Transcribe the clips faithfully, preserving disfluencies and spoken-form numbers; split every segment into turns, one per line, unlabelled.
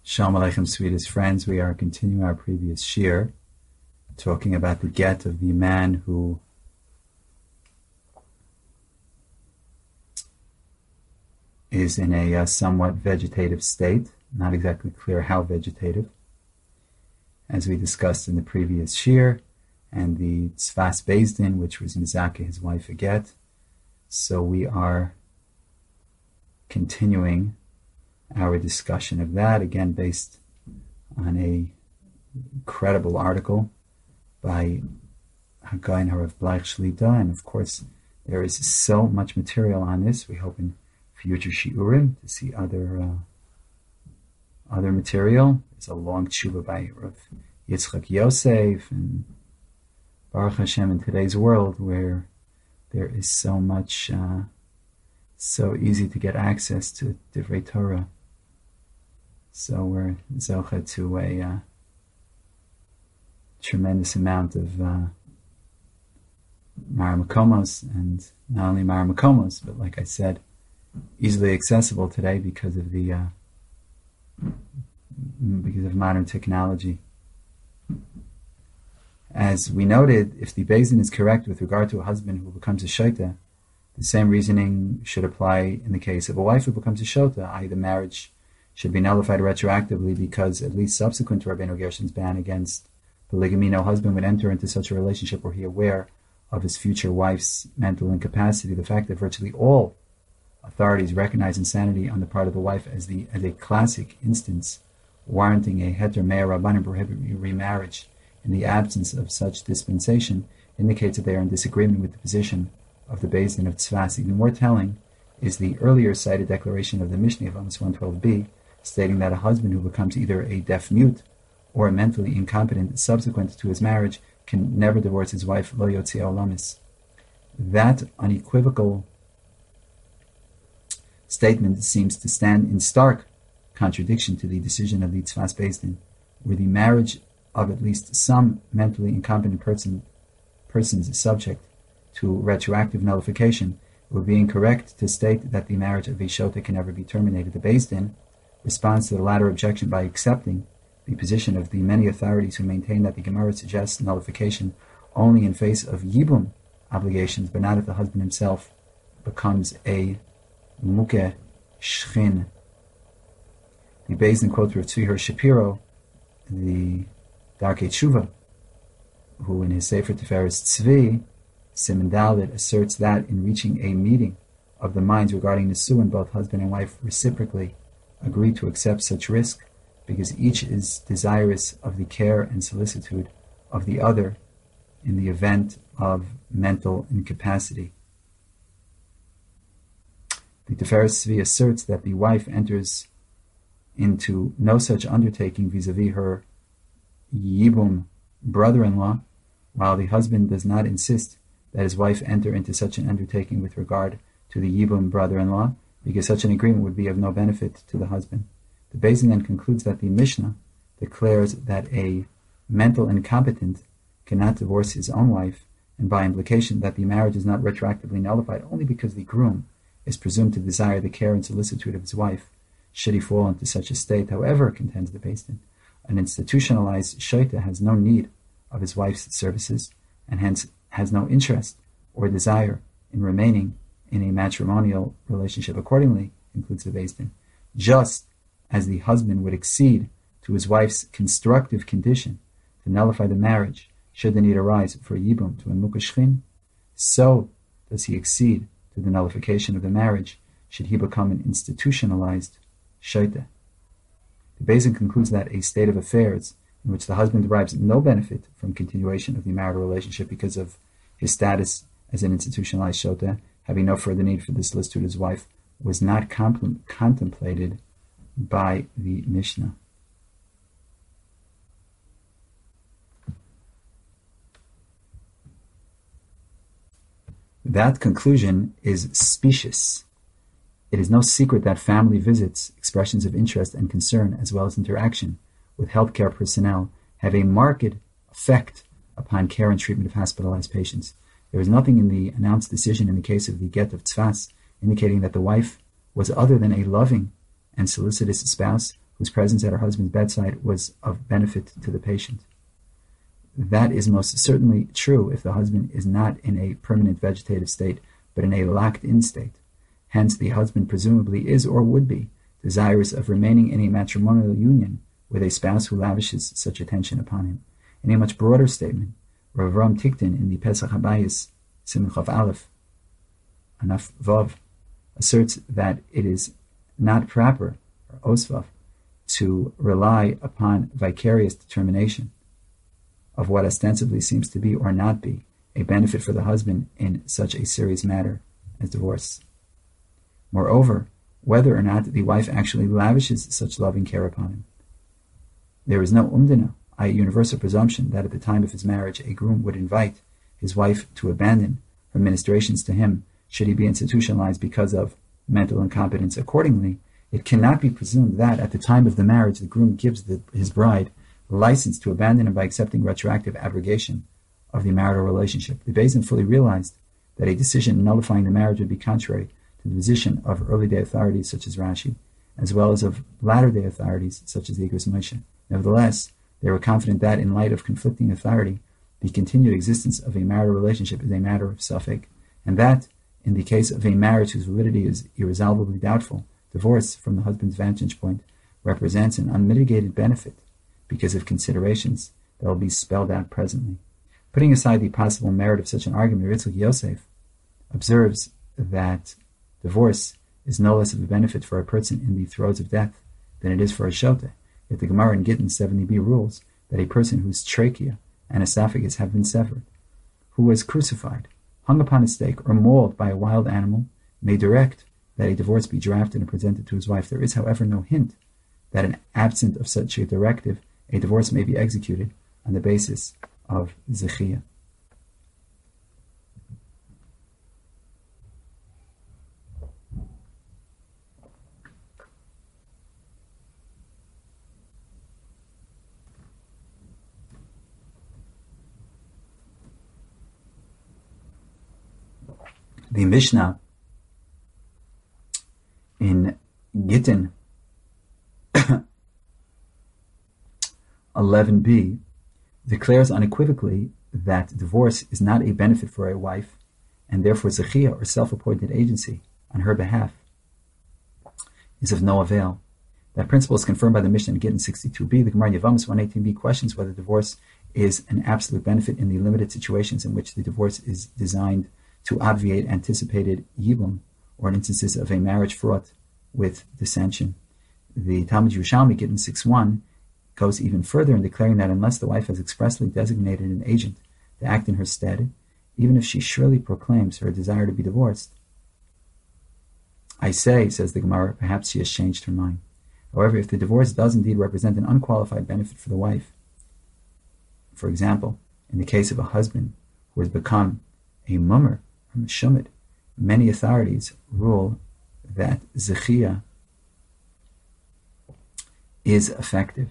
Shalom Aleichem, sweetest friends. We are continuing our previous shir, talking about the get of the man who is in a uh, somewhat vegetative state, not exactly clear how vegetative, as we discussed in the previous shir, and the Tzfas Beis Din, which was Mizaka, his wife, a get. So we are continuing our discussion of that, again based on a credible article by Hagayin Harav Bleich Shlita, and of course there is so much material on this. We hope in future shiurim to see other uh, other material. There's a long tshuva by Rav Yitzchak Yosef, and Baruch Hashem, in today's world where there is so much, uh, so easy to get access to Divrei Torah. So we're zocha to a uh, tremendous amount of uh, Maramakomos, and not only Maramakomos, but like I said, easily accessible today because of the uh, because of modern technology. As we noted, if the Beis Din is correct with regard to a husband who becomes a shota, the same reasoning should apply in the case of a wife who becomes a shota, that is, the marriage should be nullified retroactively because at least subsequent to Rabbeinu Gershon's ban against polygamy, no husband would enter into such a relationship were he aware of his future wife's mental incapacity. The fact that virtually all authorities recognize insanity on the part of the wife as the as a classic instance warranting a heter mea rabbanim prohibiting remarriage in the absence of such dispensation indicates that they are in disagreement with the position of the Beis Din of Tzfas. Even more telling is the earlier cited declaration of the Mishnah of Amos one twelve b, stating that a husband who becomes either a deaf mute or mentally incompetent subsequent to his marriage can never divorce his wife, lo yotzei olamis. That unequivocal statement seems to stand in stark contradiction to the decision of the Tzfas Beis Din, where the marriage of at least some mentally incompetent person persons is subject to retroactive nullification. It would be incorrect to state that the marriage of a shota can never be terminated. The Beis Din responds to the latter objection by accepting the position of the many authorities who maintain that the Gemara suggests nullification only in face of yibum obligations, but not if the husband himself becomes a mukeh shchin. The Beis Din quotes Rav Tzvi Shapiro, the Darkei Tshuva, who in his Sefer Tiferes Tzvi, Siman Dalet, asserts that in reaching a meeting of the minds regarding Nisuin, both husband and wife reciprocally agree to accept such risk because each is desirous of the care and solicitude of the other in the event of mental incapacity. The Tiferes Tzvi asserts that the wife enters into no such undertaking vis-a-vis her yibum brother-in-law, while the husband does not insist that his wife enter into such an undertaking with regard to the yibum brother-in-law, because such an agreement would be of no benefit to the husband. The Beis Din then concludes that the Mishnah declares that a mental incompetent cannot divorce his own wife, and by implication that the marriage is not retroactively nullified only because the groom is presumed to desire the care and solicitude of his wife, should he fall into such a state. However, contends the Beis Din, an institutionalized shota has no need of his wife's services, and hence has no interest or desire in remaining in a matrimonial relationship. Accordingly, concludes the Beis Din, just as the husband would accede to his wife's constructive condition to nullify the marriage should the need arise for yibum to a mukeh shchin, so does he accede to the nullification of the marriage should he become an institutionalized shota. The Beis Din concludes that a state of affairs in which the husband derives no benefit from continuation of the marital relationship because of his status as an institutionalized shota, having no further need for the solicitude of his wife, was not compl- contemplated by the Mishnah. That conclusion is specious. It is no secret that family visits, expressions of interest and concern, as well as interaction with healthcare personnel, have a marked effect upon care and treatment of hospitalized patients. There is nothing in the announced decision in the case of the get of Tzfas indicating that the wife was other than a loving and solicitous spouse whose presence at her husband's bedside was of benefit to the patient. That is most certainly true if the husband is not in a permanent vegetative state, but in a locked-in state. Hence, the husband presumably is or would be desirous of remaining in a matrimonial union with a spouse who lavishes such attention upon him. In a much broader statement, Rav Ram Tiktin in the Pesach Habayis, Siman Chav Aleph, Anaf Vav, asserts that it is not proper, or osvav, to rely upon vicarious determination of what ostensibly seems to be or not be a benefit for the husband in such a serious matter as divorce. Moreover, whether or not the wife actually lavishes such loving care upon him, there is no umdina, that is universal presumption, that at the time of his marriage a groom would invite his wife to abandon her ministrations to him should he be institutionalized because of mental incompetence. Accordingly, it cannot be presumed that at the time of the marriage the groom gives the, his bride license to abandon him by accepting retroactive abrogation of the marital relationship. The Beis Din fully realized that a decision nullifying the marriage would be contrary to the position of early-day authorities such as Rashi, as well as of latter-day authorities such as the Igros Moshe. Nevertheless, they were confident that, in light of conflicting authority, the continued existence of a marital relationship is a matter of safek, and that, in the case of a marriage whose validity is irresolvably doubtful, divorce, from the husband's vantage point, represents an unmitigated benefit because of considerations that will be spelled out presently. Putting aside the possible merit of such an argument, Yitzchak Yosef observes that divorce is no less of a benefit for a person in the throes of death than it is for a shoteh. Yet the Gemara in Gittin seventy b rules that a person whose trachea and esophagus have been severed, who was crucified, hung upon a stake, or mauled by a wild animal, may direct that a divorce be drafted and presented to his wife. There is, however, no hint that, in absent of such a directive, a divorce may be executed on the basis of zechiyah. The Mishnah in Gittin eleven b declares unequivocally that divorce is not a benefit for a wife, and therefore zechiyah, or self-appointed agency on her behalf, is of no avail. That principle is confirmed by the Mishnah in Gittin sixty-two b. The Gemara in Yevamos one eighteen b questions whether divorce is an absolute benefit in the limited situations in which the divorce is designed to obviate anticipated yibum, or in instances of a marriage fraught with dissension. The Talmud Yerushalmi, Gittin six one, goes even further in declaring that unless the wife has expressly designated an agent to act in her stead, even if she shrilly proclaims her desire to be divorced, I say, says the Gemara, perhaps she has changed her mind. However, if the divorce does indeed represent an unqualified benefit for the wife, for example, in the case of a husband who has become a mummer, or meshumid, many authorities rule that zechiyah is effective.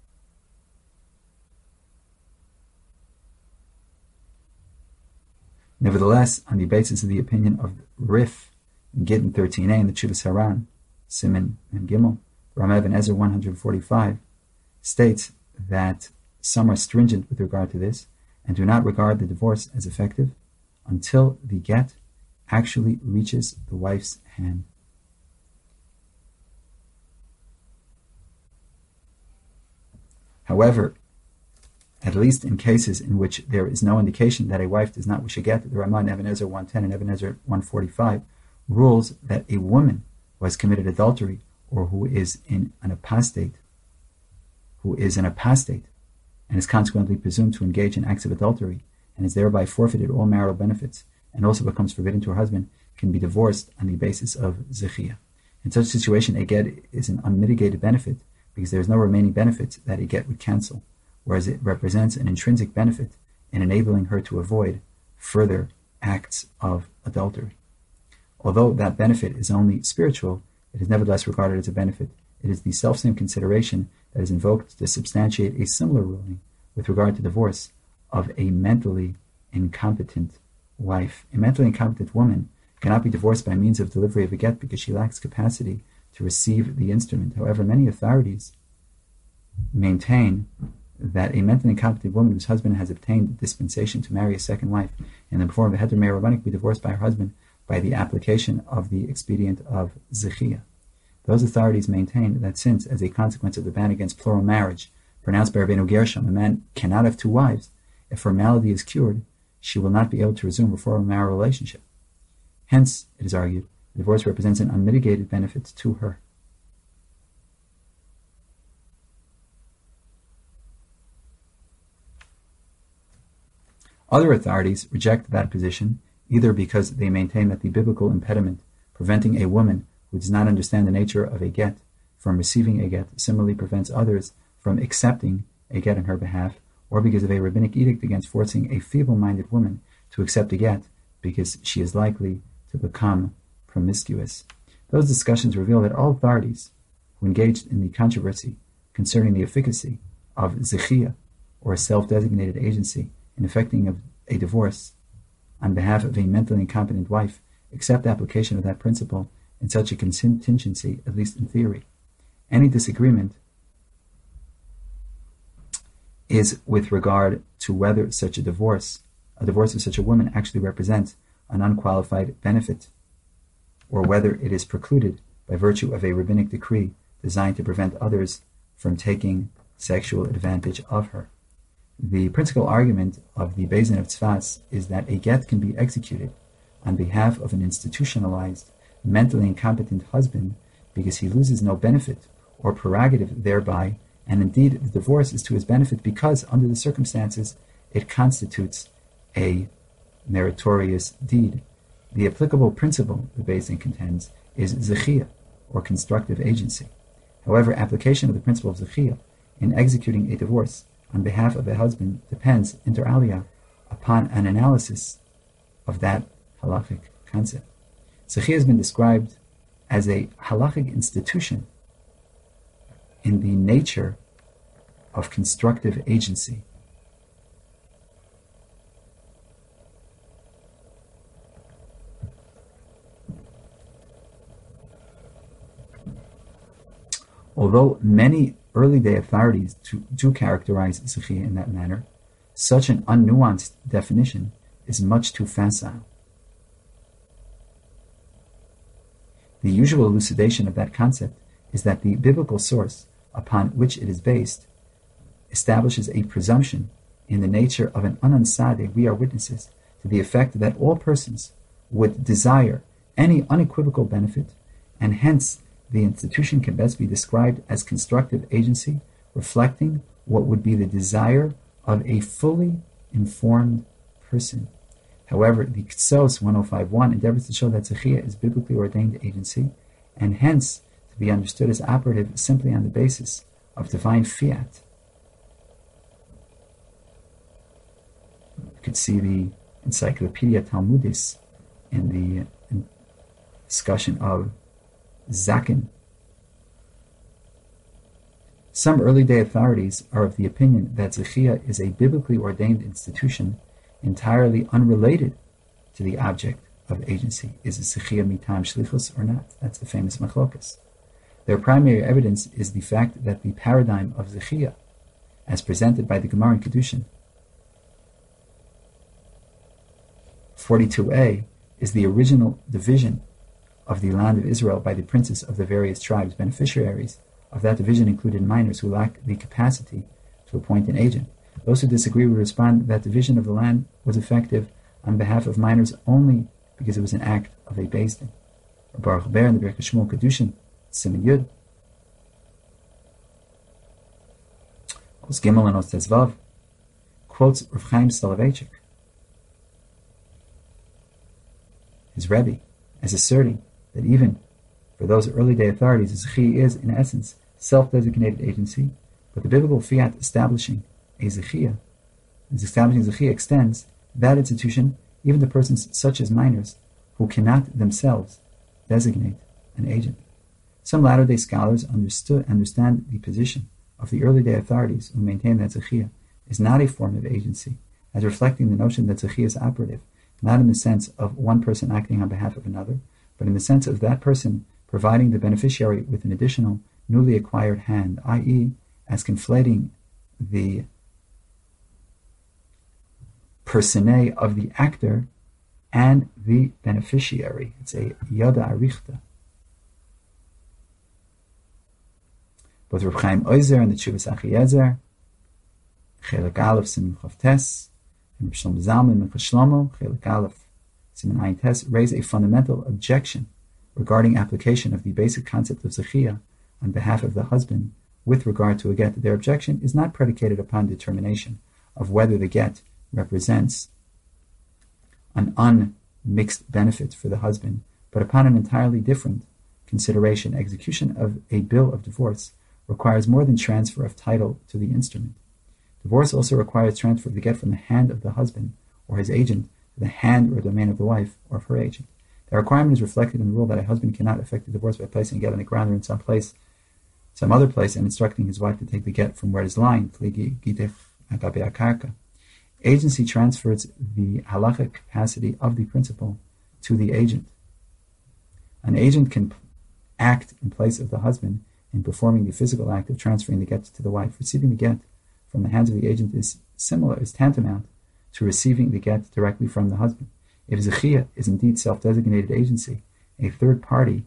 Nevertheless, on the basis of the opinion of Rif, in Gittin thirteen a, and the Chuvas Haran, Siman and Gimel, Ramev and Ezer one forty-five, states that some are stringent with regard to this and do not regard the divorce as effective until the get actually reaches the wife's hand. However, at least in cases in which there is no indication that a wife does not wish a get, the Ramah in Even Ezer one ten and Even Ezer one forty-five rules that a woman who has committed adultery, or who is in an apostate, who is an apostate, and is consequently presumed to engage in acts of adultery, and is thereby forfeited all marital benefits, and also becomes forbidden to her husband, can be divorced on the basis of zechiyah. In such a situation, a get is an unmitigated benefit, because there is no remaining benefit that a get would cancel, whereas it represents an intrinsic benefit in enabling her to avoid further acts of adultery. Although that benefit is only spiritual, it is nevertheless regarded as a benefit. It is the selfsame consideration that is invoked to substantiate a similar ruling with regard to divorce of a mentally incompetent wife. A mentally incompetent woman cannot be divorced by means of delivery of a get because she lacks capacity to receive the instrument. However, many authorities maintain that a mentally incompetent woman whose husband has obtained dispensation to marry a second wife in the form of a heter me'er rabbanik be divorced by her husband by the application of the expedient of zechia. Those authorities maintain that since, as a consequence of the ban against plural marriage pronounced by Rabbeinu Gershom, a man cannot have two wives, if her malady is cured, she will not be able to resume her former marital relationship. Hence, it is argued, divorce represents an unmitigated benefit to her. Other authorities reject that position, either because they maintain that the biblical impediment preventing a woman who does not understand the nature of a get from receiving a get similarly prevents others from accepting a get on her behalf, or because of a rabbinic edict against forcing a feeble-minded woman to accept a get because she is likely to become promiscuous. Those discussions reveal that all authorities who engaged in the controversy concerning the efficacy of zechia, or a self-designated agency, in effecting a divorce on behalf of a mentally incompetent wife, accept application of that principle in such a contingency, at least in theory. Any disagreement is with regard to whether such a divorce, a divorce of such a woman actually represents an unqualified benefit, or whether it is precluded by virtue of a rabbinic decree designed to prevent others from taking sexual advantage of her. The principal argument of the Beis Din of Tzfas is that a get can be executed on behalf of an institutionalized, mentally incompetent husband because he loses no benefit or prerogative thereby, and indeed the divorce is to his benefit because, under the circumstances, it constitutes a meritorious deed. The applicable principle, the Beis Din contends, is zechia, or constructive agency. However, application of the principle of zechia in executing a divorce on behalf of a husband depends, inter alia, upon an analysis of that halachic concept. Zechia has been described as a halachic institution in the nature of constructive agency. Although many early day authorities do, do characterize zechia in that manner, such an unnuanced definition is much too facile. The usual elucidation of that concept is that the biblical source upon which it is based establishes a presumption in the nature of an unansade, we are witnesses, to the effect that all persons would desire any unequivocal benefit, and hence the institution can best be described as constructive agency, reflecting what would be the desire of a fully informed person. However, the Ktsos one oh five one endeavors to show that zechia is biblically ordained agency, and hence to be understood as operative simply on the basis of divine fiat. You could see the Encyclopedia Talmudis in the in discussion of Zaken. Some early day authorities are of the opinion that zechia is a biblically ordained institution entirely unrelated to the object of agency. Is it zechia mitam shlichus or not? That's the famous machlokas. Their primary evidence is the fact that the paradigm of zechia, as presented by the Gemara in Kedushin forty-two a, is the original division of the land of Israel by the princes of the various tribes. Beneficiaries of that division included minors who lack the capacity to appoint an agent. Those who disagree would respond that division of the land was effective on behalf of minors only because it was an act of a Beis Din. Baruch Ber in the Birkat Shmuel Kedushin, Siman Yud, Os Gimel and Os Tezvav, quotes Rav Chaim Soloveitchik, his Rebbe, as asserting that even for those early day authorities, zechia is, in essence, self-designated agency, but the biblical fiat establishing a zechia, as establishing zechia extends that institution even to persons such as minors who cannot themselves designate an agent. Some latter-day scholars understood, understand the position of the early day authorities who maintain that zechia is not a form of agency, as reflecting the notion that zechia is operative, not in the sense of one person acting on behalf of another, but in the sense of that person providing the beneficiary with an additional newly acquired hand, that is, as conflating the personae of the actor and the beneficiary. It's a yada arichta. Both Reb Chaim Oizer and the Tshuvas Achiezer, Chelik Aleph Siman Chav Tes, and Reb Shlomo Zalman Minchas Shlomo, Chelik Aleph Siman Ayin Tes, raise a fundamental objection regarding application of the basic concept of Zechiyah on behalf of the husband with regard to a get. Their objection is not predicated upon determination of whether the get represents an unmixed benefit for the husband, but upon an entirely different consideration. Execution of a bill of divorce requires more than transfer of title to the instrument. Divorce also requires transfer of the get from the hand of the husband or his agent to the hand or domain of the wife or of her agent. The requirement is reflected in the rule that a husband cannot effect a divorce by placing a get on the ground or in some place, some other place, and instructing his wife to take the get from where it is lying. Agency transfers the halachic capacity of the principal to the agent. An agent can act in place of the husband in performing the physical act of transferring the get to the wife. Receiving the get from the hands of the agent is similar, is tantamount to receiving the get directly from the husband. If Zechiyah is indeed self-designated agency, a third party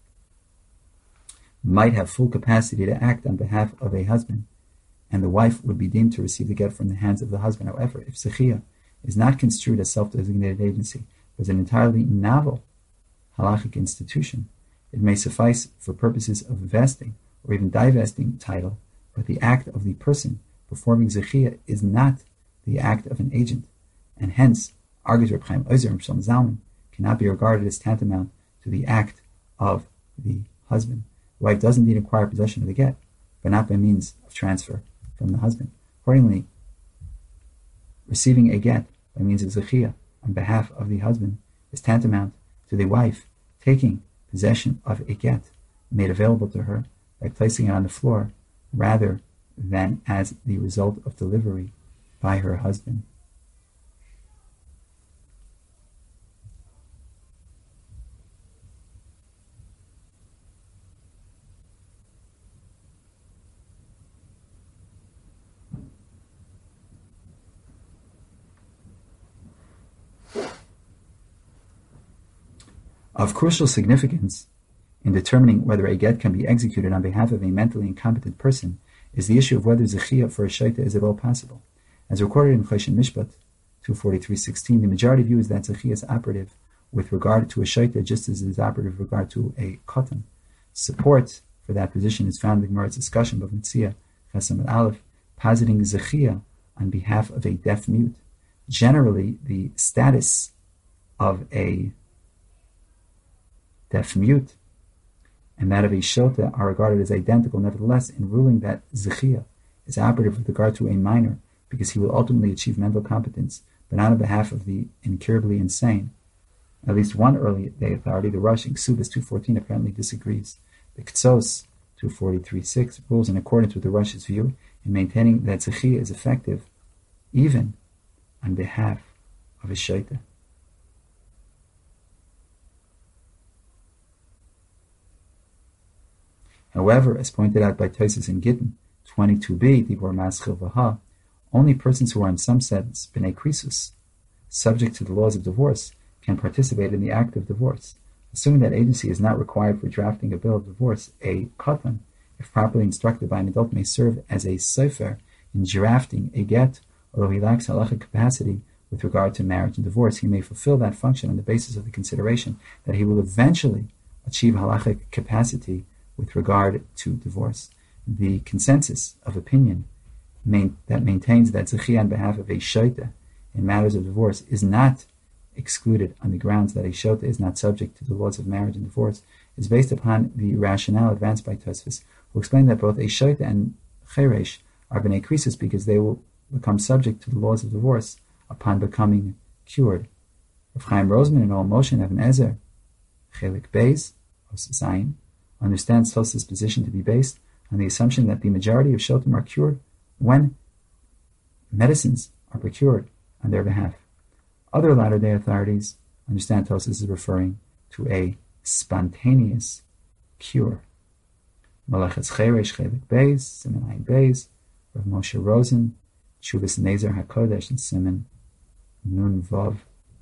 might have full capacity to act on behalf of a husband, and the wife would be deemed to receive the get from the hands of the husband. However, if Zechiyah is not construed as self-designated agency, but as an entirely novel halachic institution, it may suffice for purposes of vesting or even divesting title, but the act of the person performing Zechiyah is not the act of an agent, and hence, argues Reb Chaim Oizer and Shlomo Zalman, cannot be regarded as tantamount to the act of the husband. The wife does indeed acquire possession of the get, but not by means of transfer from the husband. Accordingly, receiving a get by means of Zechiyah on behalf of the husband is tantamount to the wife taking possession of a get made available to her by placing it on the floor rather than as the result of delivery by her husband. Of crucial significance in determining whether a get can be executed on behalf of a mentally incompetent person is the issue of whether Zechiyah for a shaita is at all possible. As recorded in Choshen Mishpat two forty-three sixteen, the majority view is that Zechiyah is operative with regard to a shaita just as it is operative with regard to a katan. Support for that position is found in the Gemara's discussion of Mitzia Chesam Aleph, positing Zechiyah on behalf of a deaf mute. Generally, the status of a deaf mute and that of a shota are regarded as identical. Nevertheless, in ruling that Zechiyah is operative with regard to a minor because he will ultimately achieve mental competence, but not on behalf of the incurably insane, at least one early day authority, the Rosh in Ksubas two fourteen, apparently disagrees. The Ktsos two forty-three six rules in accordance with the Rosh's view in maintaining that Zechiyah is effective even on behalf of a shota. However, as pointed out by Tosfos in Gittin twenty-two b, Dibor Maschil Vaha, only persons who are in some sense b'nei krisus, subject to the laws of divorce, can participate in the act of divorce. Assuming that agency is not required for drafting a bill of divorce, a katan, if properly instructed by an adult, may serve as a sefer in drafting a get, although he lacks halachic capacity with regard to marriage and divorce. He may fulfill that function on the basis of the consideration that he will eventually achieve halachic capacity with regard to divorce. The consensus of opinion main, that maintains that Zechiyah on behalf of a shota in matters of divorce is not excluded on the grounds that a shota is not subject to the laws of marriage and divorce is based upon the rationale advanced by Tosfos, who explained that both a shota and cheresh are b'nei krisus because they will become subject to the laws of divorce upon becoming cured. Rav Chaim Roseman and All Moshe Even Ezer, Chelik Beis, Zayin, understands Tosfos' position to be based on the assumption that the majority of shotim are cured when medicines are procured on their behalf. Other Latter-day authorities understand Tosfos is referring to a spontaneous cure. Malachetz Cheresh Chelik Beis, Siman Ayin Beis, Rav Moshe Rosen, Tshuvas Nezer HaKodesh, and Siman Nun Vav.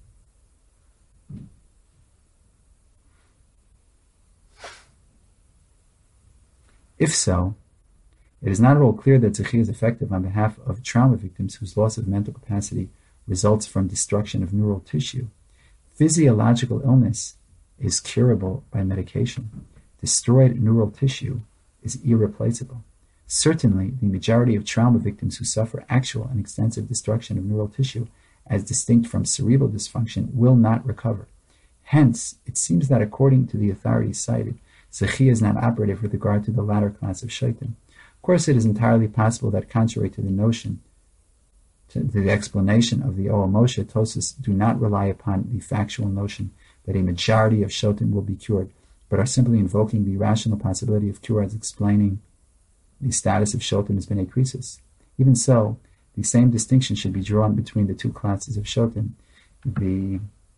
If so, it is not at all clear that Zechia is effective on behalf of trauma victims whose loss of mental capacity results from destruction of neural tissue. Physiological illness is curable by medication. Destroyed neural tissue is irreplaceable. Certainly, the majority of trauma victims who suffer actual and extensive destruction of neural tissue, as distinct from cerebral dysfunction, will not recover. Hence, it seems that according to the authorities cited, Zechia is not operative with regard to the latter class of shaitan. Of course, it is entirely possible that, contrary to the notion, to the explanation of the Oel Moshe, Tosas do not rely upon the factual notion that a majority of shaitan will be cured, but are simply invoking the rational possibility of cure as explaining the status of shaitan as b'nei krisus. Even so, the same distinction should be drawn between the two classes of shaitan. The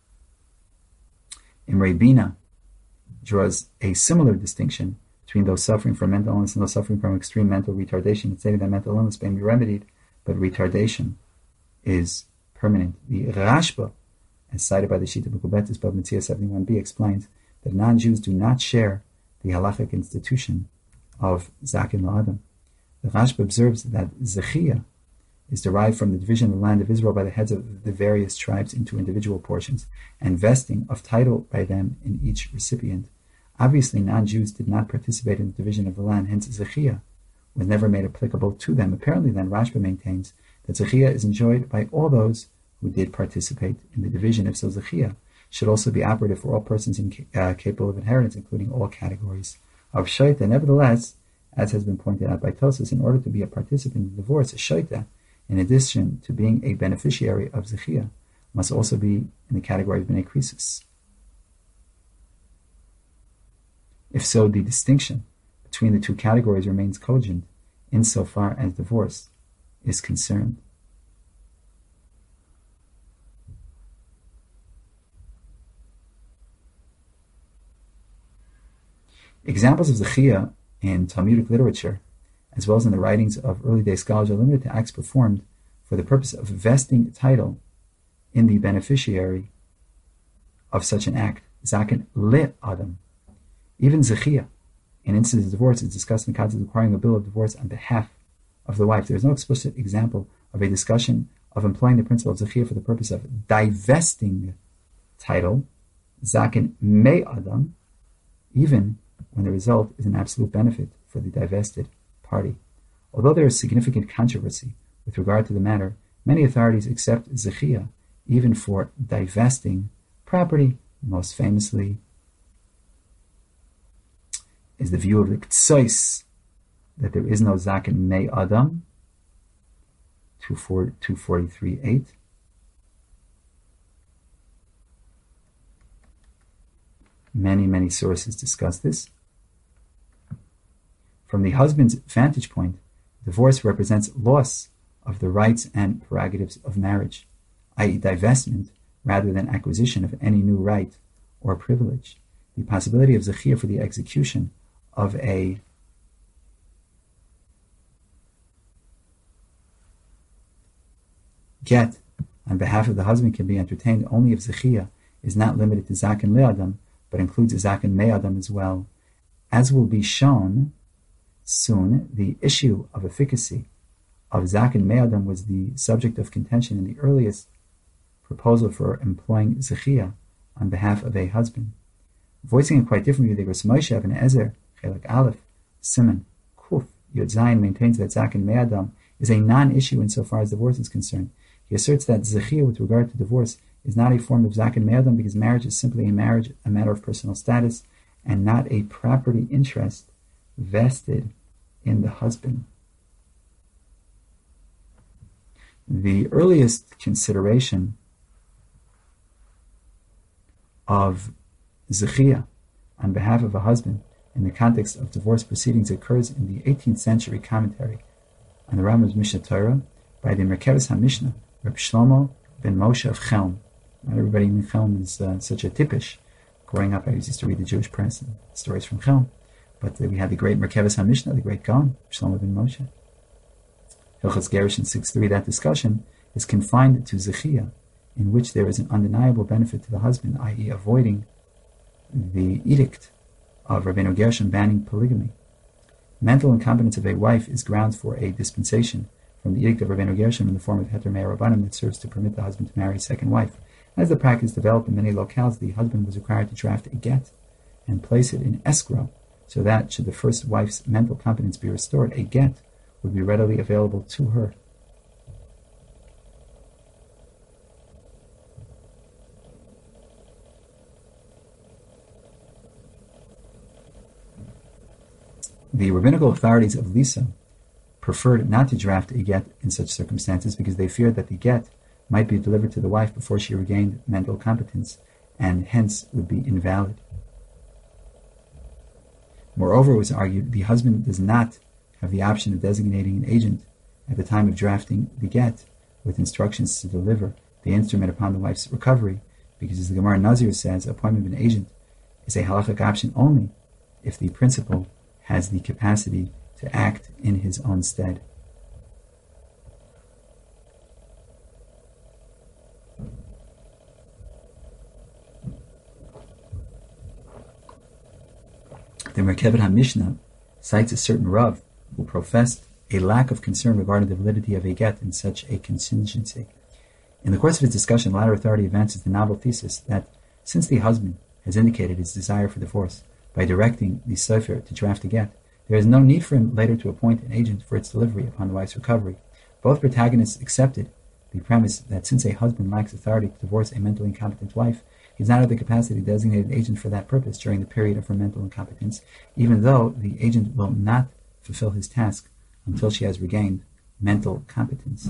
Imrei Bina draws a similar distinction between those suffering from mental illness and those suffering from extreme mental retardation. It's stated that mental illness may be remedied, but retardation is permanent. The Rashba, as cited by the Shita B'Kubetis Bab Mitzvah seventy-one b, explains that non-Jews do not share the halachic institution of Zakin La'adam. The Rashba observes that Zechia is derived from the division of the land of Israel by the heads of the various tribes into individual portions, and vesting of title by them in each recipient. Obviously, non-Jews did not participate in the division of the land, hence Zechia was never made applicable to them. Apparently, then, Rashba maintains that Zechia is enjoyed by all those who did participate in the division. If so, Zechia should also be operative for all persons in, uh, capable of inheritance, including all categories of shaita. Nevertheless, as has been pointed out by Tosas, in order to be a participant in the divorce, a shaita, in addition to being a beneficiary of Zechia, must also be in the category of b'nei krisus. If so, the distinction between the two categories remains cogent insofar as divorce is concerned. Examples of Zechia in Talmudic literature, as well as in the writings of early day scholars, are limited to acts performed for the purpose of vesting title in the beneficiary of such an act. Zaken le Adam. Even Zechia, in instances of divorce, is discussed in the context of requiring a bill of divorce on behalf of the wife. There is no explicit example of a discussion of employing the principle of Zechia for the purpose of divesting title, Zaken me Adam, even when the result is an absolute benefit for the divested party. Although there is significant controversy with regard to the matter, many authorities accept Zechia even for divesting property. Most famously is the view of the Ktsois that there is no Zaken Me Adam, two forty-three eight. Many, many sources discuss this. From the husband's vantage point, divorce represents loss of the rights and prerogatives of marriage, that is divestment rather than acquisition of any new right or privilege. The possibility of Zechia for the execution of a get on behalf of the husband can be entertained only if Zechia is not limited to Zaken Le'adam, but includes a Zaken Me'adam as well. As will be shown soon, the issue of efficacy of Zaken Me'adam was the subject of contention in the earliest proposal for employing Zechia on behalf of a husband. Voicing a quite different view, the Gros Moshe Ibn Ezer, Chelik Aleph, Simon, Kuf, Yod Zayin, maintains that Zaken Me'adam is a non-issue insofar as divorce is concerned. He asserts that Zechia with regard to divorce is not a form of Zaken Me'adam because marriage is simply a marriage, a matter of personal status, and not a property interest vested in the husband. The earliest consideration of Zechia on behalf of a husband in the context of divorce proceedings occurs in the eighteenth century commentary on the Rambam's Mishnah Torah by the Merkavas HaMishnah, Reb Shlomo ben Moshe of Chelm. Not everybody in Chelm is uh, such a tippish. Growing up, I used to read the Jewish press and stories from Chelm. But we had the great Merkevas HaMishnah, the great Gaon, Shlomo ben Moshe. Hilchos Gerushin six three, that discussion is confined to Zechia, in which there is an undeniable benefit to the husband, that is avoiding the edict of Rabbeinu Gershon banning polygamy. Mental incompetence of a wife is grounds for a dispensation from the edict of Rabbeinu Gershon in the form of Heter Me'er Rabbanim that serves to permit the husband to marry a second wife. As the practice developed in many locales, the husband was required to draft a get and place it in escrow, so that, should the first wife's mental competence be restored, a get would be readily available to her. The rabbinical authorities of Lisa preferred not to draft a get in such circumstances because they feared that the get might be delivered to the wife before she regained mental competence and hence would be invalid. Moreover, it was argued, the husband does not have the option of designating an agent at the time of drafting the get with instructions to deliver the instrument upon the wife's recovery, because as the Gemara Nazir says, appointment of an agent is a halachic option only if the principal has the capacity to act in his own stead. The Merkevas HaMishnah cites a certain Rav who professed a lack of concern regarding the validity of a get in such a contingency. In the course of his discussion, the latter authority advances the novel thesis that since the husband has indicated his desire for divorce by directing the sofer to draft a get, there is no need for him later to appoint an agent for its delivery upon the wife's recovery. Both protagonists accepted the premise that since a husband lacks authority to divorce a mentally incompetent wife, he does not have the capacity to designate an agent for that purpose during the period of her mental incompetence, even though the agent will not fulfill his task until she has regained mental competence.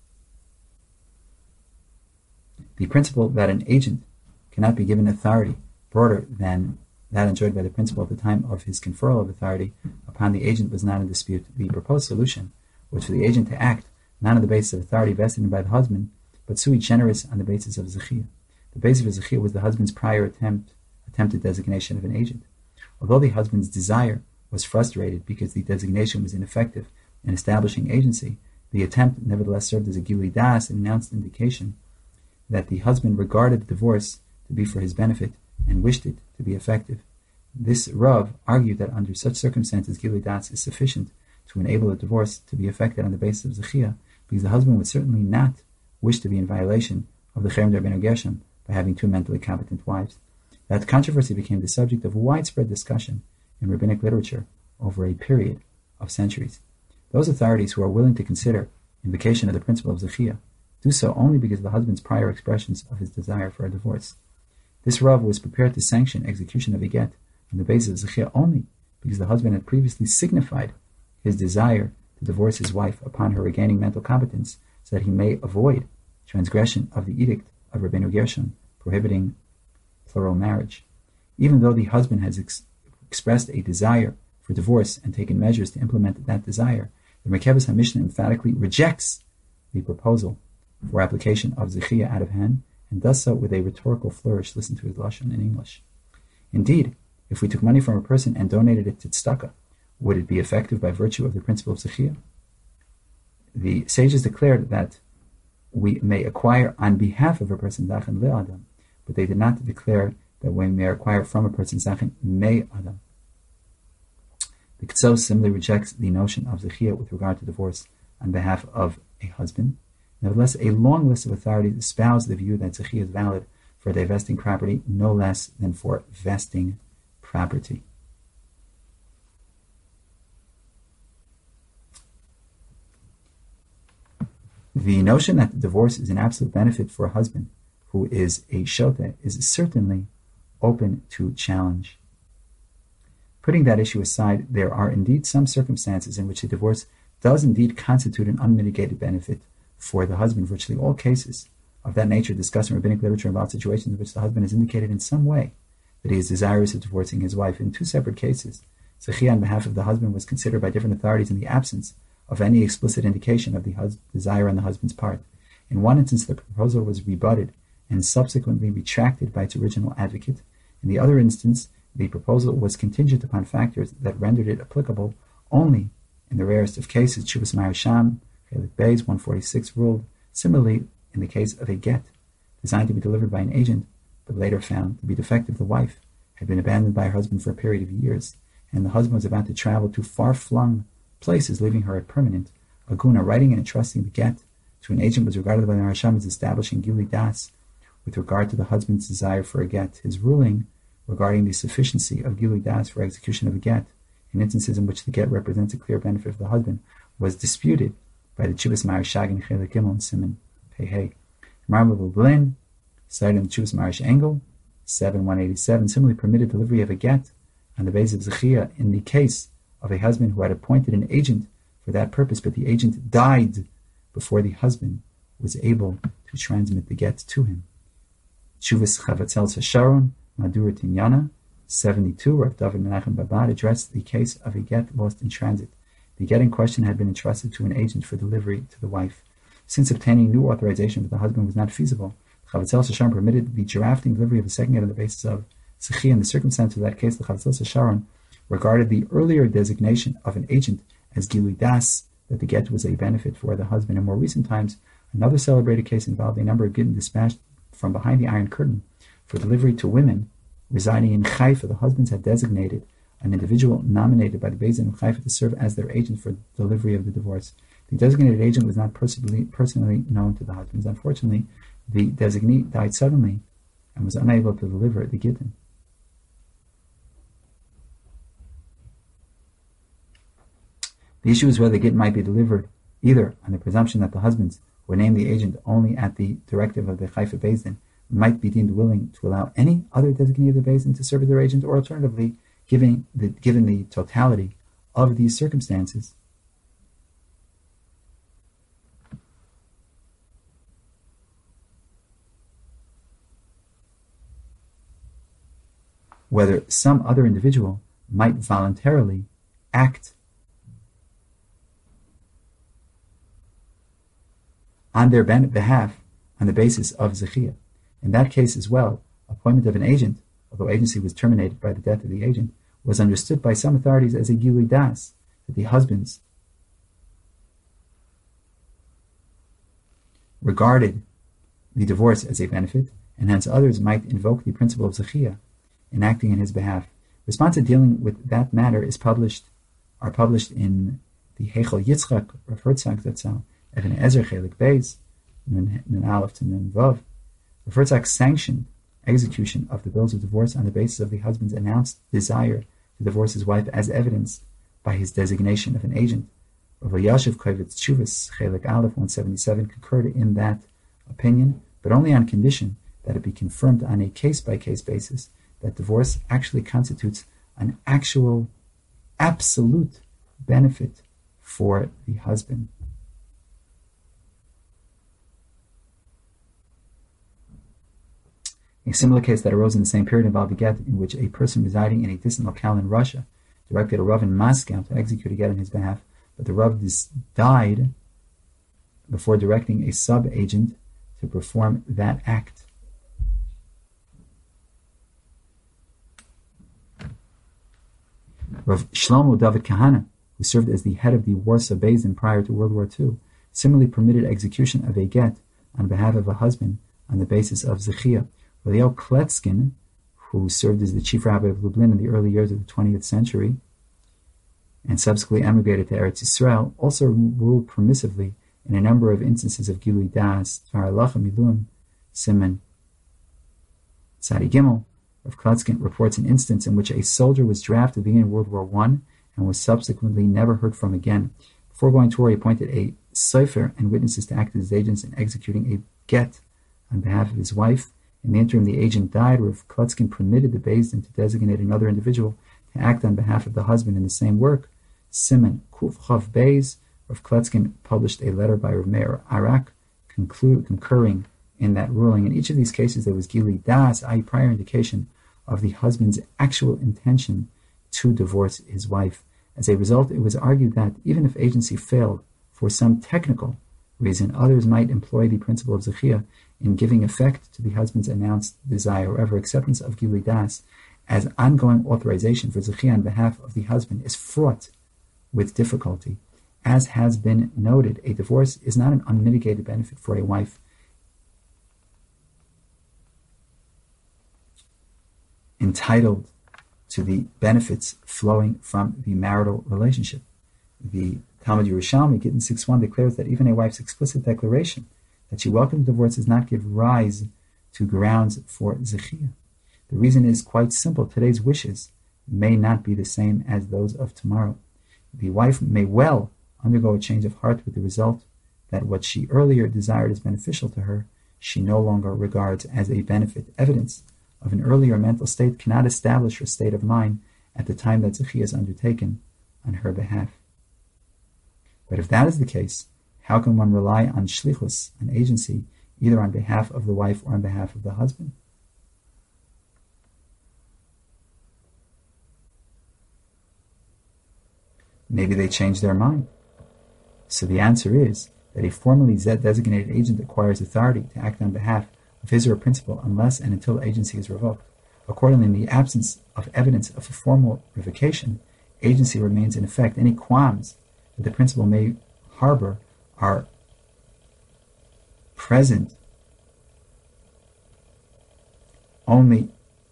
The principle that an agent cannot be given authority broader than that enjoyed by the principal at the time of his conferral of authority upon the agent was not in dispute. The proposed solution was for the agent to act not on the basis of authority vested in by the husband, but sui generis on the basis of zechia. The basis of zechia was the husband's prior attempt, attempted designation of an agent. Although the husband's desire was frustrated because the designation was ineffective in establishing agency, the attempt nevertheless served as a gilui das, an announced indication that the husband regarded the divorce to be for his benefit and wished it to be effective. This Rav argued that under such circumstances, gilui das is sufficient to enable a divorce to be effected on the basis of zechia, because the husband would certainly not wish to be in violation of the cherem d'Rabbeinu Gershon by having two mentally competent wives. That controversy became the subject of widespread discussion in rabbinic literature over a period of centuries. Those authorities who are willing to consider invocation of the principle of zechia do so only because of the husband's prior expressions of his desire for a divorce. This Rav was prepared to sanction execution of a get on the basis of zechia only because the husband had previously signified his desire to divorce his wife upon her regaining mental competence, so that he may avoid transgression of the edict of Rabbeinu Gershon prohibiting plural marriage. Even though the husband has ex- expressed a desire for divorce and taken measures to implement that desire, the Merkevas HaMishnah emphatically rejects the proposal for application of zechia out of hand, and does so with a rhetorical flourish. Listen to his lashon in English. Indeed, if we took money from a person and donated it to tzedakah, would it be effective by virtue of the principle of zechia? The sages declared that we may acquire on behalf of a person zachin le'adam, but they did not declare that we may acquire from a person zachin me adam. The Ketzos similarly rejects the notion of zechia with regard to divorce on behalf of a husband. Nevertheless, a long list of authorities espouse the view that zechia is valid for divesting property no less than for vesting property. The notion that the divorce is an absolute benefit for a husband who is a shoteh is certainly open to challenge. Putting that issue aside, there are indeed some circumstances in which a divorce does indeed constitute an unmitigated benefit for the husband. Virtually all cases of that nature discussed in rabbinic literature about situations in which the husband has indicated in some way that he is desirous of divorcing his wife. In two separate cases, zechia on behalf of the husband was considered by different authorities in the absence of any explicit indication of the hus- desire on the husband's part. In one instance, the proposal was rebutted and subsequently retracted by its original advocate. In the other instance, the proposal was contingent upon factors that rendered it applicable only in the rarest of cases. Teshuvas Maharsham, Chelik Beis, one forty-six, ruled similarly in the case of a get designed to be delivered by an agent, but later found to be defective. The wife had been abandoned by her husband for a period of years, and the husband was about to travel to far-flung places, leaving her a permanent aguna. Writing and entrusting the get to an agent was regarded by the Maharsham as establishing Gili Das with regard to the husband's desire for a get. His ruling regarding the sufficiency of Gili Das for execution of a get, in instances in which the get represents a clear benefit for the husband, was disputed by the Teshuvas Maharshag in Chelik Gimel and Siman Pei Hey. Marmel Blin, cited in the Teshuvas Maharsh Engel, seven one eighty-seven, similarly permitted delivery of a get on the basis of Zechia in the case of a husband who had appointed an agent for that purpose, but the agent died before the husband was able to transmit the get to him. Teshuvas Chavatzel Sharon, Madura Tinyana, seventy-two, Rav David Menachem Babad addressed the case of a get lost in transit. The get in question had been entrusted to an agent for delivery to the wife. Since obtaining new authorization for the husband was not feasible, Chavatzel Sharon permitted the drafting delivery of a second get on the basis of Zechia. In the circumstances of that case, the Chavatzel Sharon regarded the earlier designation of an agent as Gilui Das, that the get was a benefit for the husband. In more recent times, another celebrated case involved a number of get dispatched from behind the Iron Curtain for delivery to women residing in Haifa. The husbands had designated an individual nominated by the Beis Din of Haifa to serve as their agent for delivery of the divorce. The designated agent was not personally, personally known to the husbands. Unfortunately, the designee died suddenly and was unable to deliver the gittin. The issue is whether the get might be delivered either on the presumption that the husbands who were named the agent only at the directive of the Haifa Beis Din might be deemed willing to allow any other designee of the Beis Din to serve as their agent, or alternatively, given the, given the totality of these circumstances, whether some other individual might voluntarily act on their behalf on the basis of Zechia. In that case as well, appointment of an agent, although agency was terminated by the death of the agent, was understood by some authorities as a Gilui Das, that the husbands regarded the divorce as a benefit, and hence others might invoke the principle of Zechia in acting in his behalf. Responses dealing with that matter is published, are published in the Heichel Yitzchak, Rav Herzog Zatzal, Even Ezer Chelik Beis, Nun Aleph to Nun Vav. Rav Herzog sanctioned execution of the bills of divorce on the basis of the husband's announced desire to divorce his wife, as evidenced by his designation of an agent. Rav Yashiv Kovetz Teshuvas Chelik Aleph one seventy-seven concurred in that opinion, but only on condition that it be confirmed on a case-by-case basis that divorce actually constitutes an actual, absolute benefit for the husband. A similar case that arose in the same period involved a get in which a person residing in a distant locale in Russia directed a Rav in Moscow to execute a get on his behalf, but the Rav died before directing a sub-agent to perform that act. Rav Shlomo David Kahana, who served as the head of the Warsaw Beis Din prior to World War Two, similarly permitted execution of a get on behalf of a husband on the basis of Zechia. Eliel Kletskin, who served as the chief rabbi of Lublin in the early years of the twentieth century and subsequently emigrated to Eretz Yisrael, also ruled permissively in a number of instances of Gilui Das, Tvar Halacha Milun, Siman Tzadi Gimel. Rav Kletskin reports an instance in which a soldier was drafted at the beginning of World War One and was subsequently never heard from again. Before going to war, he appointed a sofer and witnesses to act as agents in executing a get on behalf of his wife. In the interim, the agent died. Rav Kletskin permitted the Beis Din to designate another individual to act on behalf of the husband in the same work. Siman Kuf Chav Beis. Rav Kletskin published a letter by Rav Meir Arak conclude, concurring in that ruling. In each of these cases, there was Gili Das, that is prior indication of the husband's actual intention to divorce his wife. As a result, it was argued that even if agency failed for some technical reason, others might employ the principle of Zechia in giving effect to the husband's announced desire. However, acceptance of Gilui Das as ongoing authorization for Zechia on behalf of the husband is fraught with difficulty. As has been noted, a divorce is not an unmitigated benefit for a wife entitled to the benefits flowing from the marital relationship. The Talmud Yerushalmi, Gittin six one, declares that even a wife's explicit declaration that she welcomes divorce does not give rise to grounds for Zechia. The reason is quite simple. Today's wishes may not be the same as those of tomorrow. The wife may well undergo a change of heart with the result that what she earlier desired as beneficial to her, she no longer regards as a benefit. Evidence of an earlier mental state cannot establish her state of mind at the time that Zechia is undertaken on her behalf. But if that is the case, how can one rely on shlichus, an agency, either on behalf of the wife or on behalf of the husband? Maybe they change their mind. So the answer is that a formally designated agent acquires authority to act on behalf of his or her principal unless and until agency is revoked. Accordingly, in the absence of evidence of a formal revocation, agency remains in effect. Any qualms that the principal may harbor are present only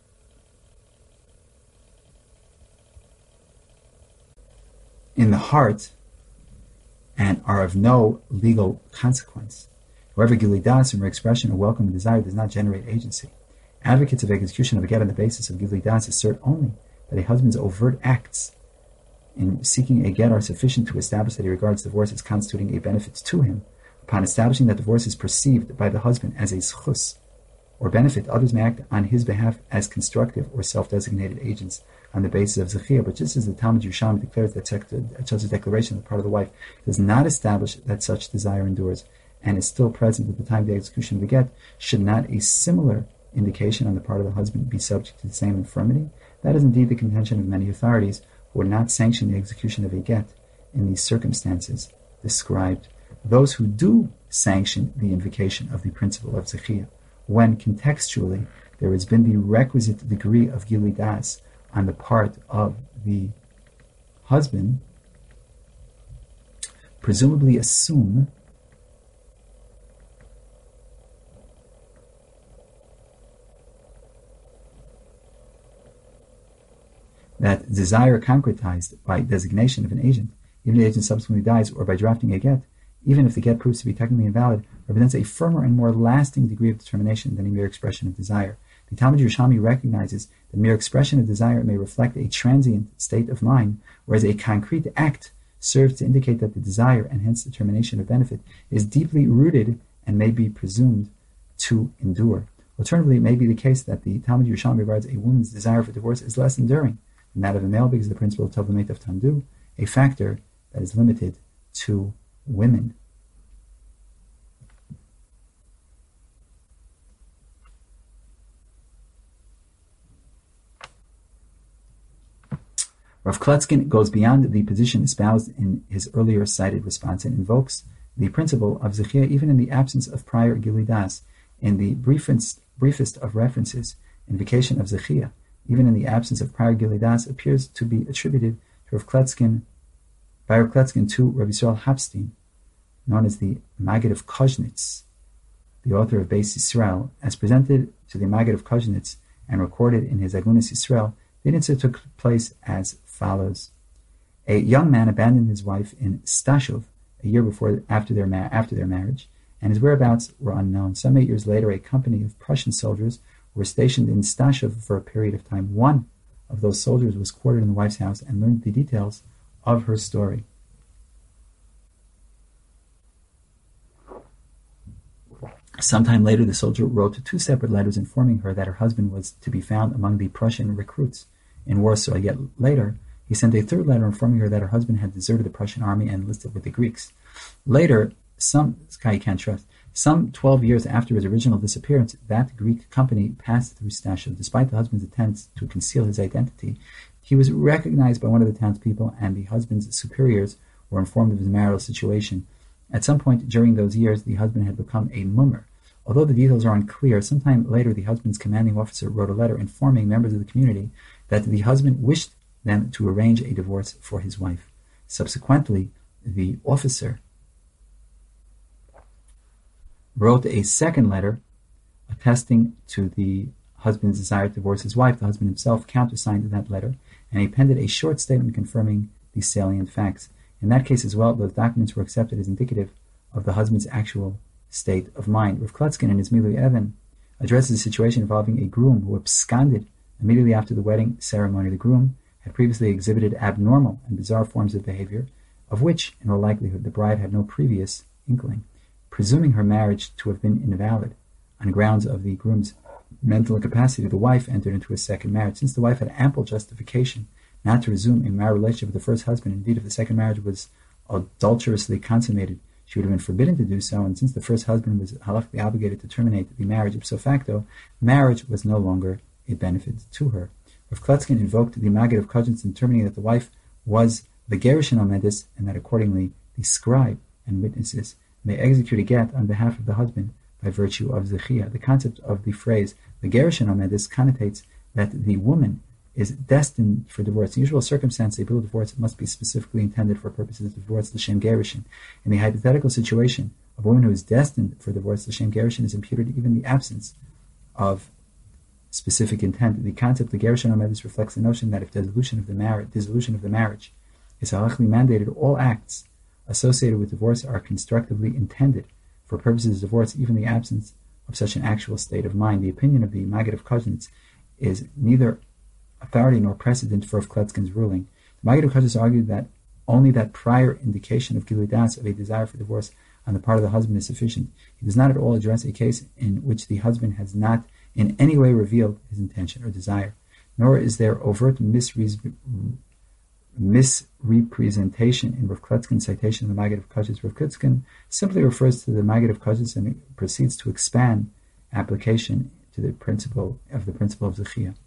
in the heart and are of no legal consequence. However, Gilui Das, from her expression of welcome and desire, does not generate agency. Advocates of execution of a get on the basis of Gilui Das assert only that a husband's overt acts in seeking a get are sufficient to establish that he regards divorce as constituting a benefit to him. Upon establishing that divorce is perceived by the husband as a schus, or benefit, others may act on his behalf as constructive or self-designated agents on the basis of Zechia. But just as the Talmud Yerushalmi declares that such a declaration on the part of the wife does not establish that such desire endures and is still present at the time of the execution of the get, should not a similar indication on the part of the husband be subject to the same infirmity? That is indeed the contention of many authorities who would not sanction the execution of a get in these circumstances described. Those who do sanction the invocation of the principle of Zechia, when contextually there has been the requisite degree of Gilui Das on the part of the husband, presumably assume that desire concretized by designation of an agent, even if the agent subsequently dies, or by drafting a get, even if the get proves to be technically invalid, represents a firmer and more lasting degree of determination than a mere expression of desire. The Talmud Yerushalmi recognizes that mere expression of desire may reflect a transient state of mind, whereas a concrete act serves to indicate that the desire, and hence determination of benefit, is deeply rooted and may be presumed to endure. Alternatively, it may be the case that the Talmud Yerushalmi regards a woman's desire for divorce as less enduring than that of a male because of the principle of Tov L'Met of Tandu, a factor that is limited to women. Rav Kletzkin goes beyond the position espoused in his earlier cited response and invokes the principle of Zechia even in the absence of prior Gilui Das. In the briefest, briefest of references, invocation of Zechia, even in the absence of prior Gilui Das, appears to be attributed to Rav Kletzkin, by Rav Kletzkin to Rabbi Yisrael Hapstein, known as the Maggid of Koznitz, the author of Beis Yisrael. As presented to the Maggid of Koznitz and recorded in his Agunas Yisrael, the incident took place as follows. A young man abandoned his wife in Stashov a year before after their ma- after their marriage, and his whereabouts were unknown. Some eight years later, a company of Prussian soldiers were stationed in Stashov for a period of time. One of those soldiers was quartered in the wife's house and learned the details of her story. Sometime later, the soldier wrote two separate letters informing her that her husband was to be found among the Prussian recruits in Warsaw. Yet later, he sent a third letter informing her that her husband had deserted the Prussian army and enlisted with the Greeks. Later, some this guy you can't trust. Some twelve years after his original disappearance, that Greek company passed through Stashov. Despite the husband's attempts to conceal his identity, he was recognized by one of the townspeople, and the husband's superiors were informed of his marital situation. At some point during those years, the husband had become a mummer, Although the details are unclear, sometime later the husband's commanding officer wrote a letter informing members of the community that the husband wished them to arrange a divorce for his wife. Subsequently, the officer wrote a second letter attesting to the husband's desire to divorce his wife. The husband himself countersigned that letter, and he appended a short statement confirming the salient facts. In that case as well, those documents were accepted as indicative of the husband's actual state of mind. Rav Klutzkin in his Milui Evan addresses a situation involving a groom who absconded immediately after the wedding ceremony. The groom had previously exhibited abnormal and bizarre forms of behavior, of which, in all likelihood, the bride had no previous inkling. Presuming her marriage to have been invalid on grounds of the groom's mental incapacity, the wife entered into a second marriage. Since the wife had ample justification not to resume a marital relationship with the first husband, indeed, if the second marriage was adulterously consummated, she would have been forbidden to do so, and since the first husband was halachically obligated to terminate the marriage ipso facto, marriage was no longer a benefit to her. Rav Klutzkin invoked the Maggid of Kozhitz in determining that the wife was the Gerushin Amedis, and that accordingly the scribe and witnesses may execute a get on behalf of the husband by virtue of Zechia. The concept of the phrase the Gerushin Amedis connotates that the woman is destined for divorce. In usual circumstance, a bill of divorce must be specifically intended for purposes of divorce, l'shem gerushin. In the hypothetical situation of a woman who is destined for divorce, l'shem gerushin is imputed even in the absence of specific intent. The concept of gerushin amedus reflects the notion that if dissolution of the marriage, dissolution of the marriage is halachically mandated, all acts associated with divorce are constructively intended for purposes of divorce, even in the absence of such an actual state of mind. The opinion of the Maggid of Kozhitz is neither authority nor precedent for Rav Klutzkin's ruling. The Maggid of Kozhitz argued that only that prior indication of Gilui Das, of a desire for divorce on the part of the husband, is sufficient. He does not at all address a case in which the husband has not in any way revealed his intention or desire, nor is there overt misre- misrepresentation in Rav Klutzkin's citation of the Maggid of Kozhitz. Rav Klutzkin simply refers to the Maggid of Kozhitz and proceeds to expand application to the principle of the principle of Zechia.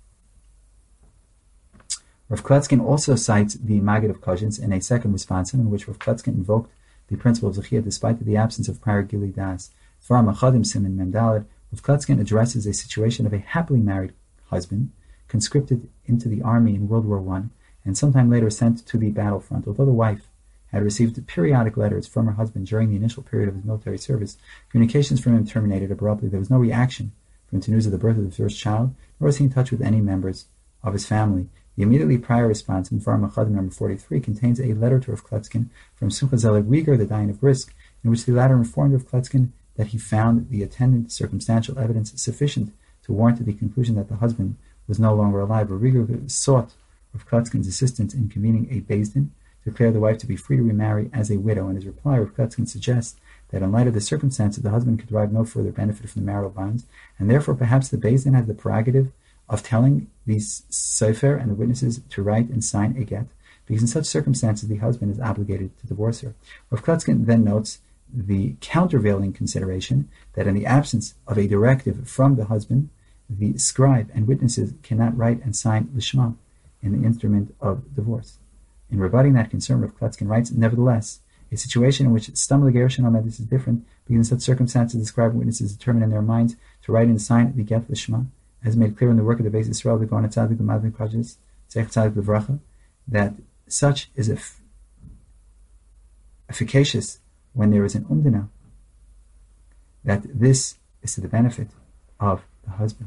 Rav Klutzkin also cites the Maggid of Kozhitz in a second response in which Rav Klutzkin invoked the principle of Zechia despite the absence of prior Gilui Das. Far Machadim Siman Memdalad, Rav Klutzkin addresses a situation of a happily married husband conscripted into the army in World War One and sometime later sent to the battlefront. Although the wife had received periodic letters from her husband during the initial period of his military service, communications from him terminated abruptly. There was no reaction from him to news of the birth of the first child, nor was he in touch with any members of his family. The immediately prior response in Farm Achadim number forty-three contains a letter to Rav Klutzkin from Simcha Zelig Rieger, the Dayan of Brisk, in which the latter informed Rav Klutzkin that he found the attendant circumstantial evidence sufficient to warrant the conclusion that the husband was no longer alive. Rav Rieger sought Rav Klutzkin's assistance in convening a Beis Din to declare the wife to be free to remarry as a widow. In his reply, Rav Klutzkin suggests that in light of the circumstances, the husband could derive no further benefit from the marital bonds, and therefore perhaps the Beis Din had the prerogative of telling the Sefer and the witnesses to write and sign a get, because in such circumstances the husband is obligated to divorce her. Rav Klutzkin then notes the countervailing consideration that in the absence of a directive from the husband, the scribe and witnesses cannot write and sign lishma in the instrument of divorce. In rebutting that concern, Rav Klutzkin writes, nevertheless, a situation in which Stam L'Gerushin Amedus is different, because in such circumstances the scribe and witnesses determine in their minds to write and sign the get lishma, as made clear in the work of the Beis Yisrael, the Gaon Tzadik, the Maggid of Kozhitz, Tzech Tzadik Levracha, that such is eff- efficacious when there is an umdina, that this is to the benefit of the husband.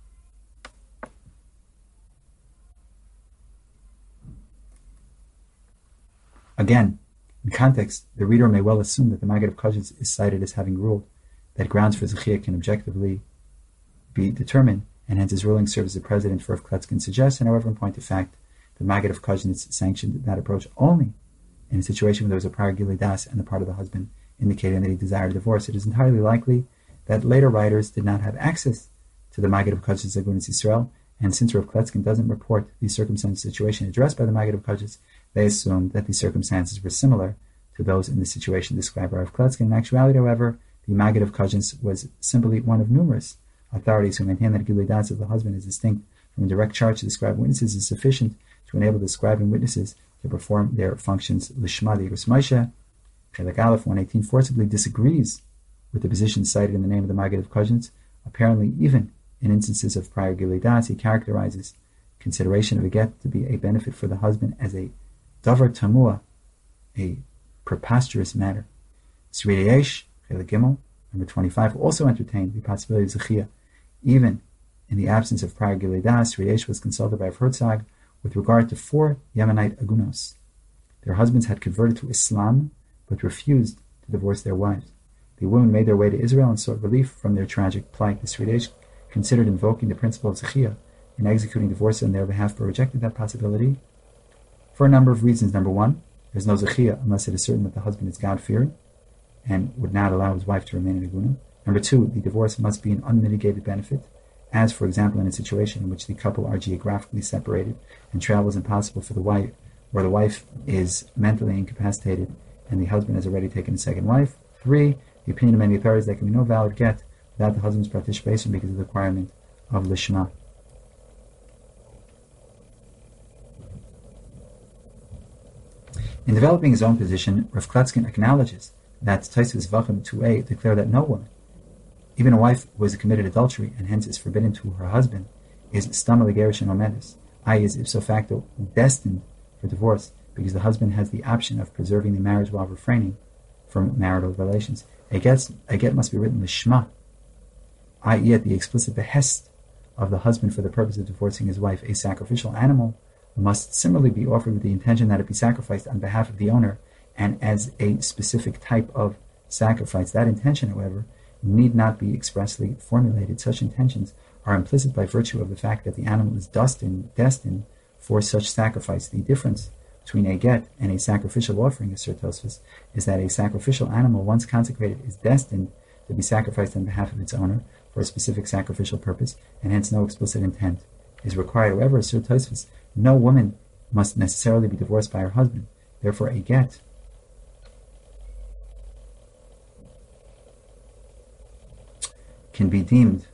Again, in context, the reader may well assume that the Maggid of Kozhitz is cited as having ruled that grounds for Zechia can objectively be determined, and hence his ruling serves as a precedent for Rav Klutzkin suggests. And however, in point of fact, the Maggid of Kozhitz sanctioned that approach only in a situation where there was a prior Gilui Das and the part of the husband indicating that he desired divorce. It is entirely likely that later writers did not have access to the Maggid of Kozhitz Agunas Yisrael, and since Rav Klutzkin doesn't report the circumstance situation addressed by the Maggid of Kozhitz, they assumed that the circumstances were similar to those in the situation described by Rav Klutzkin. In actuality, however, the Maggid of Kozhitz was simply one of numerous authorities who maintain that Gilui Das of the husband is distinct from a direct charge to the scribe and witnesses is sufficient to enable the scribe and witnesses to perform their functions. Lishma, the Yigros Moshe, Chelik Aleph one eighteen, forcibly disagrees with the position cited in the name of the Maggid of Kozhnitz. Apparently, even in instances of prior Gilui Das, he characterizes consideration of a get to be a benefit for the husband as a davar tamua, a preposterous matter. Sri Yesh, Gimel, number twenty-five, also entertained the possibility of Zechia. Even in the absence of prior Gilui Das, Sri Yesh was consulted by Herzog with regard to four Yemenite agunos. Their husbands had converted to Islam, but refused to divorce their wives. The women made their way to Israel and sought relief from their tragic plight. The Sri Yesh considered invoking the principle of Zechia in executing divorce on their behalf, but rejected that possibility for a number of reasons. Number one, there's no Zechia unless it is certain that the husband is God-fearing and would not allow his wife to remain in Aguna. Number two, the divorce must be an unmitigated benefit, as, for example, in a situation in which the couple are geographically separated and travel is impossible for the wife, or the wife is mentally incapacitated and the husband has already taken a second wife. Three, the opinion of many authorities, there can be no valid get without the husband's participation because of the requirement of Lishma. In developing his own position, Rav Kletzkin acknowledges that Tosfos Vachim two a declare that no woman, even a wife who has committed adultery and hence is forbidden to her husband, is stama legerish and omedis, that is, ipso facto, destined for divorce, because the husband has the option of preserving the marriage while refraining from marital relations. A get, a get must be written lishma, that is, at the explicit behest of the husband for the purpose of divorcing his wife. A sacrificial animal must similarly be offered with the intention that it be sacrificed on behalf of the owner and as a specific type of sacrifice. That intention, however, need not be expressly formulated. Such intentions are implicit by virtue of the fact that the animal is destined, destined for such sacrifice. The difference between a get and a sacrificial offering, asserts Tosfos, is that a sacrificial animal, once consecrated, is destined to be sacrificed on behalf of its owner for a specific sacrificial purpose, and hence no explicit intent is required. However, asserts Tosfos, no woman must necessarily be divorced by her husband. Therefore, a get can be deemed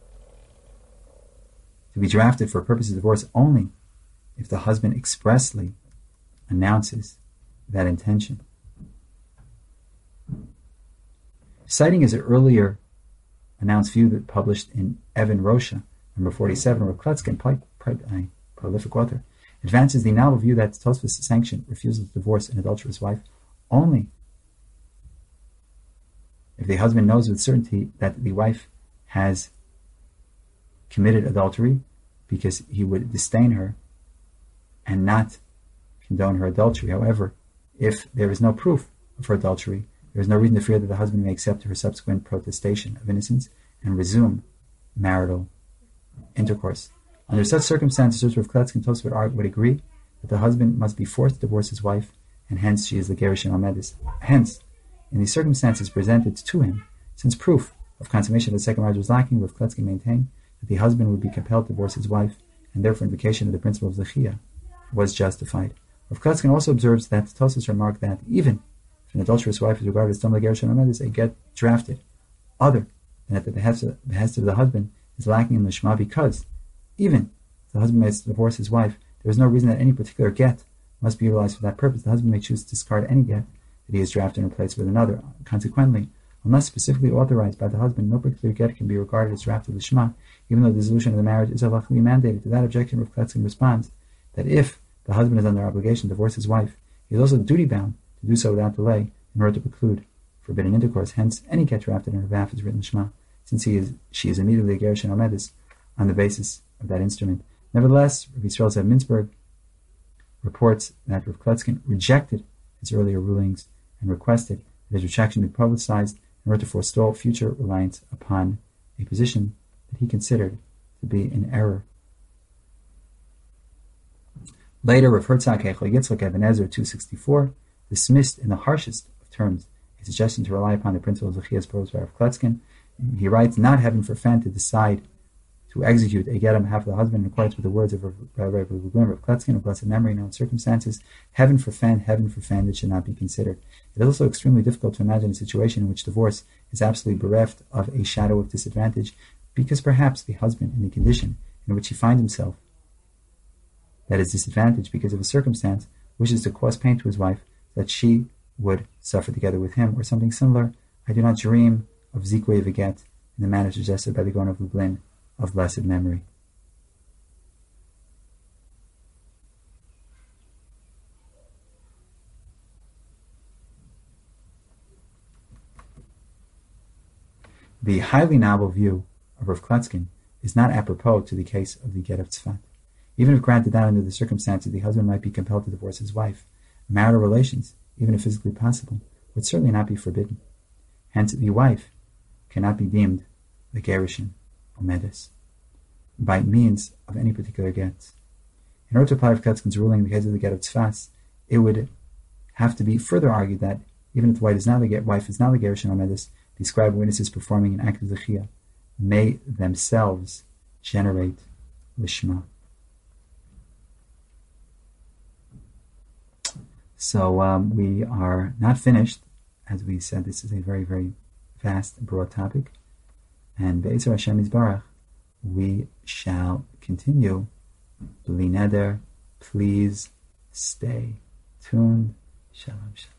to be drafted for purposes of divorce only if the husband expressly announces that intention. Citing his earlier announced view that published in Evan Rosha, number forty-seven, Rav Kletzkin, a prolific author, advances the novel view that Tosfos sanctioned refusal to divorce an adulterous wife only if the husband knows with certainty that the wife has committed adultery, because he would disdain her and not condone her adultery. However, if there is no proof of her adultery, there is no reason to fear that the husband may accept her subsequent protestation of innocence and resume marital intercourse. Under such circumstances, Rav Kletzkin and Tosfos would agree that the husband must be forced to divorce his wife, and hence she is the Gerish and Omedis. Hence, in the circumstances presented to him, since proof of consummation of the second marriage was lacking, Rav Kletzkin maintained that the husband would be compelled to divorce his wife, and therefore invocation of the principle of Zechia was justified. Rav Kletzkin also observes that Tosfos remarked that even if an adulterous wife is regarded as Tom Gerish and Omedis, a get drafted other than at the behest of, behest of the husband is lacking in the Shema, because even if the husband may divorce his wife, there is no reason that any particular get must be utilized for that purpose. The husband may choose to discard any get that he has drafted and replaced with another. Consequently, unless specifically authorized by the husband, no particular get can be regarded as drafted Lishma, even though the dissolution of the marriage is halachically mandated. To that objection, Rav Kletzkin responds that if the husband is under obligation to divorce his wife, he is also duty-bound to do so without delay in order to preclude forbidden intercourse. Hence, any get drafted on her behalf is written Shema, since he is, she is immediately a Gerish and Omedis on the basis of that instrument. Nevertheless, Rav Yisrael Zev Mintzberg reports that Rav Kletzkin rejected his earlier rulings and requested that his retraction be publicized in order to forestall future reliance upon a position that he considered to be in error. Later, Rav Herzog Heichel Yitzchak Eben Ezer two sixty-four dismissed in the harshest of terms a suggestion to rely upon the principle of Zechias proposed by Rav Kletzkin. He writes, not having for fan to decide to execute a get on behalf of the husband in accordance with the words of Rabbi Rav Kletzkin of blessed memory in known circumstances, heaven for fan, heaven for fan, that should not be considered. It is also extremely difficult to imagine a situation in which divorce is absolutely bereft of a shadow of disadvantage, because perhaps the husband, in the condition in which he finds himself, that is disadvantaged because of a circumstance, wishes to cause pain to his wife, that she would suffer together with him, or something similar. I do not dream of Zikwe Veget in the manner suggested by the Gaon of Lublin of blessed memory. The highly novel view of Rav Kletzkin is not apropos to the case of the Get of Tzfat. Even if granted that under the circumstances the husband might be compelled to divorce his wife, marital relations, even if physically possible, would certainly not be forbidden. Hence, the wife cannot be deemed the Gerushin or Medes by means of any particular get. In order to apply Rav Kletzkin's ruling in the case of the Get of Tzfas, it would have to be further argued that even if the wife is not the wife is not the Gerushin or Medes, the scribe witnesses performing an act of Zechiyah may themselves generate Lishma. So um, we are not finished. As we said, this is a very, very vast, broad topic. And Be'ezer Hashem Yisbarach, we shall continue. Bli neder, please stay tuned. Shalom, shalom.